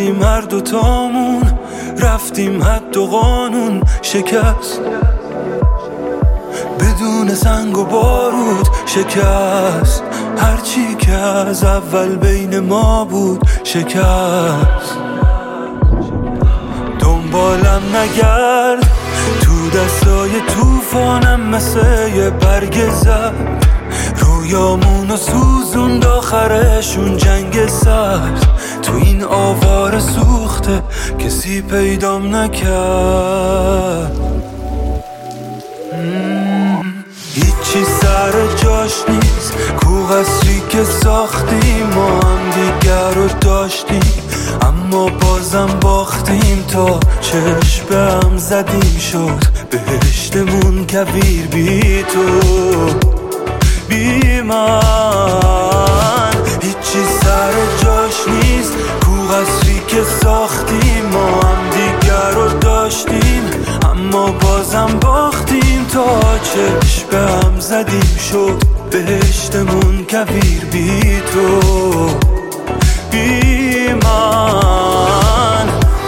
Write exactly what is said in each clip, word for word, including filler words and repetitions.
کردیم هر دوتامون، رفتیم حد و قانون شکست، بدون سنگ و بارود شکست، هرچی که از اول بین ما بود شکست. دنبالم نگرد تو دستای توفانم، مثل یه برگ زد رویامونو سوزوند، آخرشون جنگ سرد. تو این آوار سوخته کسی پیدام نکرد، هیچی سر جاش نیست. کو قصری که ساختیم ما هم دیگر رو داشتیم، اما بازم باختیم. تا چشم به هم زدیم شد بهشتمون کویر بی تو بی من. هیچی سر جاش نیست. کو قصری که ساختیم ما هم دیگر رو داشتیم، اما بازم باختیم. تا چشم به هم زدیم شد بهشتمون کویر بی تو بی من.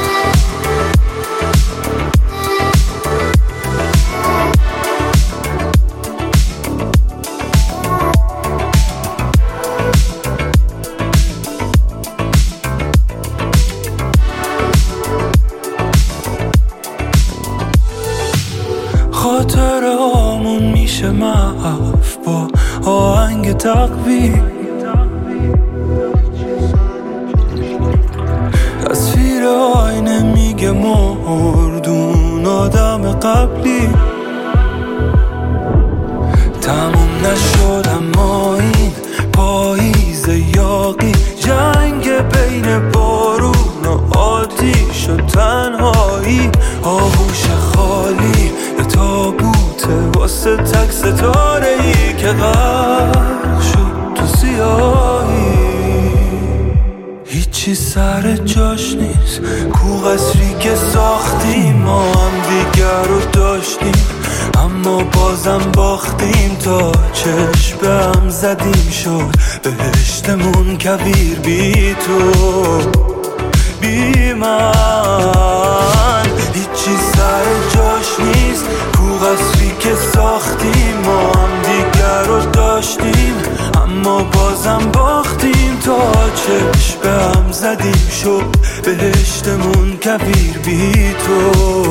خاطر آمون میشه محو با آهنگ تقویم، تصویر آینه میگه مردون آدم قبلی. تموم نشد اما این پاییز یاقی، جنگ بین بارون و آتیش و تنهایی، آغوش خالی یه تابوته واسه تک ستاره ای که غرق شد تو سیاهی. هیچی سر جاش نیست. کو قصری که ساختیم ما هم دیگر رو داشتیم، اما بازم باختیم. تا چشم به هم زدیم شد بهشتمون کویر بی تو بی من. هیچی سر جاش نیست. کو قصری که ساختیم ما هم دیگر رو داشتیم، اما بازم باختیم. تا چشم به هم زدیم شد بهشتمون کویر بی تو